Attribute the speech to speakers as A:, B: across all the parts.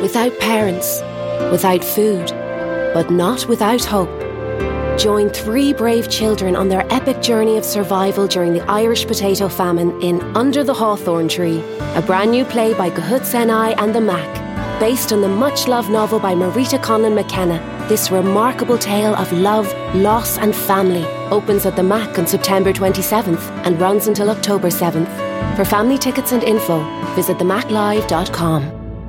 A: Without parents, without food, but not without hope. Join 3 brave children on their epic journey of survival during the Irish potato famine in Under the Hawthorn Tree, a brand new play by Cahoot Senai and the Mac, based on the much-loved novel by Marita Conlon McKenna. This remarkable tale of love, loss and family opens at the Mac on September 27th and runs until October 7th. For family tickets and info, visit themaclive.com.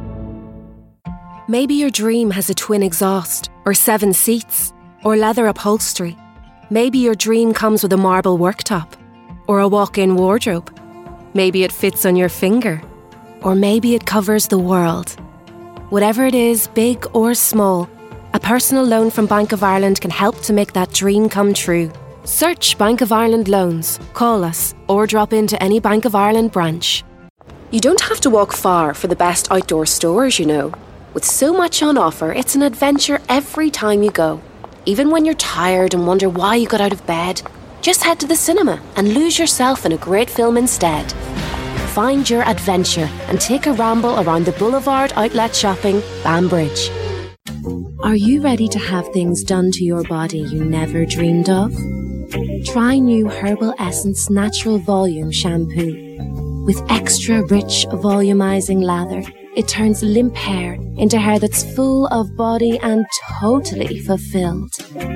A: Maybe your dream has a twin exhaust, or 7 seats, or leather upholstery. Maybe your dream comes with a marble worktop, or a walk-in wardrobe. Maybe it fits on your finger, or maybe it covers the world. Whatever it is, big or small, a personal loan from Bank of Ireland can help to make that dream come true. Search Bank of Ireland Loans, call us, or drop into any Bank of Ireland branch. You don't have to walk far for the best outdoor stores, you know. With so much on offer, it's an adventure every time you go. Even when you're tired and wonder why you got out of bed, just head to the cinema and lose yourself in a great film instead. Find your adventure and take a ramble around the Boulevard Outlet Shopping, Banbridge. Are you ready to have things done to your body you never dreamed of? Try new Herbal Essence Natural Volume Shampoo. With extra rich volumizing lather, it turns limp hair into hair that's full of body and totally fulfilled.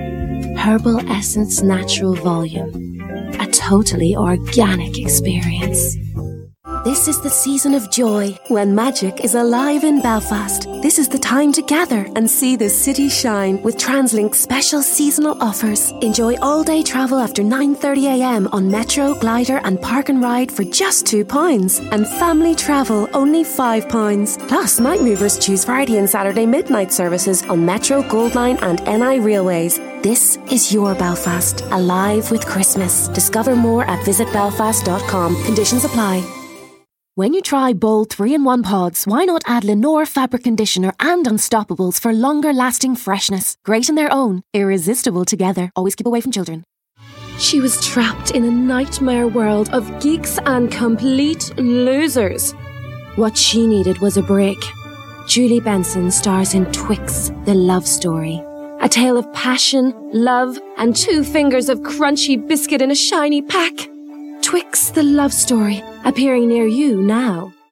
A: Herbal Essence Natural Volume. A totally organic experience. This is the season of joy, when magic is alive in Belfast. This is the time to gather and see the city shine with TransLink's special seasonal offers. Enjoy all-day travel after 9:30am on Metro, Glider and Park and Ride for just £2, and family travel only £5. Plus, night movers choose Friday and Saturday midnight services on Metro, Goldline and NI Railways. This is your Belfast, alive with Christmas. Discover more at visitbelfast.com. Conditions apply. When you try Bold 3-in-1 pods, why not add Lenore fabric conditioner and Unstoppables for longer lasting freshness? Great in their own, irresistible together. Always keep away from children. She was trapped in a nightmare world of geeks and complete losers. What she needed was a break. Julie Benson stars in Twix, the love story. A tale of passion, love, and 2 fingers of crunchy biscuit in a shiny pack. Twix, the love story, appearing near you now.